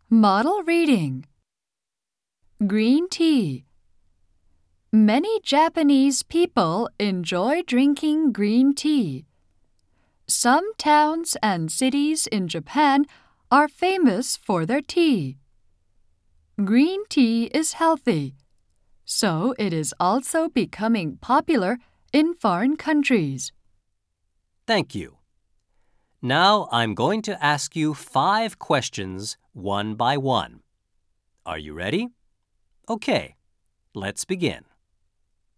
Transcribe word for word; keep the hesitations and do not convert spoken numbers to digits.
Model reading. Green tea. Many Japanese people enjoy drinking green tea. Some towns and cities in Japan are famous for their tea. Green tea is healthy, so it is also becoming popular in foreign countries. Thank you. Now I'm going to ask you five questions one by one. Are you ready? Okay, let's begin.